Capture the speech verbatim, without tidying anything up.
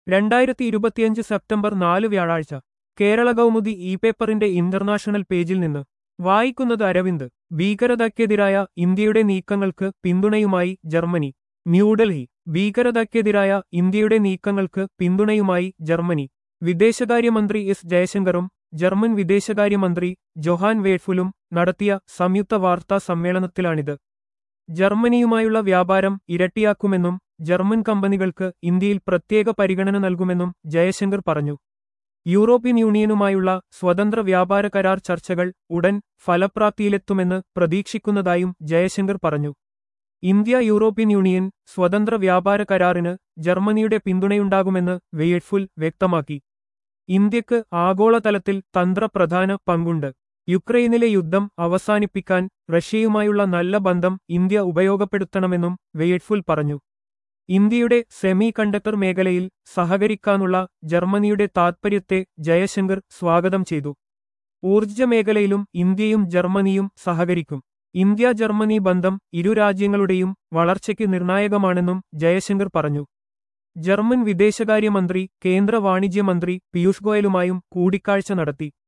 രണ്ടായിരത്തി ഇരുപത്തിയഞ്ച് സെപ്റ്റംബർ നാല് വ്യാഴാഴ്ച കേരള കൗമുദി ഇ പേപ്പറിന്റെ ഇന്റർനാഷണൽ പേജിൽ നിന്ന് വായിക്കുന്നത് അരവിന്ദ്. ഭീകരതയ്ക്കെതിരായ ഇന്ത്യയുടെ നീക്കങ്ങൾക്ക് പിന്തുണയുമായി ജർമ്മനി. ന്യൂഡൽഹി. ഭീകരതയ്ക്കെതിരായ ഇന്ത്യയുടെ നീക്കങ്ങൾക്ക് പിന്തുണയുമായി ജർമ്മനി. വിദേശകാര്യമന്ത്രി എസ് ജയശങ്കറും ജർമ്മൻ വിദേശകാര്യമന്ത്രി ജൊഹാൻ വേഡ്ഫുലും നടത്തിയ സംയുക്ത വാർത്താ സമ്മേളനത്തിലാണിത്. ജർമ്മനിയുമായുള്ള വ്യാപാരം ഇരട്ടിയാക്കുമെന്നും ജർമ്മൻ കമ്പനികൾക്ക് ഇന്ത്യയിൽ പ്രത്യേക പരിഗണന നൽകുമെന്നും ജയശങ്കർ പറഞ്ഞു. യൂറോപ്യൻ യൂണിയനുമായുള്ള സ്വതന്ത്ര വ്യാപാര കരാർ ചർച്ചകൾ ഉടൻ ഫലപ്രാപ്തിയിലെത്തുമെന്ന് പ്രതീക്ഷിക്കുന്നതായും ജയശങ്കർ പറഞ്ഞു. ഇന്ത്യ യൂറോപ്യൻ യൂണിയൻ സ്വതന്ത്ര വ്യാപാര കരാറിന് ജർമ്മനിയുടെ പിന്തുണയുണ്ടാകുമെന്ന് വേഡ്ഫുൽ വ്യക്തമാക്കി. ഇന്ത്യക്ക് ആഗോളതലത്തിൽ തന്ത്രപ്രധാന പങ്കുണ്ട്. യുക്രൈനിലെ യുദ്ധം അവസാനിപ്പിക്കാൻ റഷ്യയുമായുള്ള നല്ല ബന്ധം ഇന്ത്യ ഉപയോഗപ്പെടുത്തണമെന്നും വേഡ്ഫുൽ പറഞ്ഞു. ഇന്ത്യയുടെ സെമി കണ്ടക്ടർ മേഖലയിൽ സഹകരിക്കാനുള്ള ജർമ്മനിയുടെ താൽപര്യത്തെ ജയശങ്കർ സ്വാഗതം ചെയ്തു. ഊർജ്ജ മേഖലയിലും ഇന്ത്യയും ജർമ്മനിയും സഹകരിക്കും. ഇന്ത്യ ജർമ്മനി ബന്ധം ഇരു രാജ്യങ്ങളുടെയും വളർച്ചയ്ക്ക് നിർണായകമാണെന്നും ജയശങ്കർ പറഞ്ഞു. ജർമ്മൻ വിദേശകാര്യമന്ത്രി കേന്ദ്ര വാണിജ്യമന്ത്രി പീയൂഷ് ഗോയലുമായും കൂടിക്കാഴ്ച നടത്തി.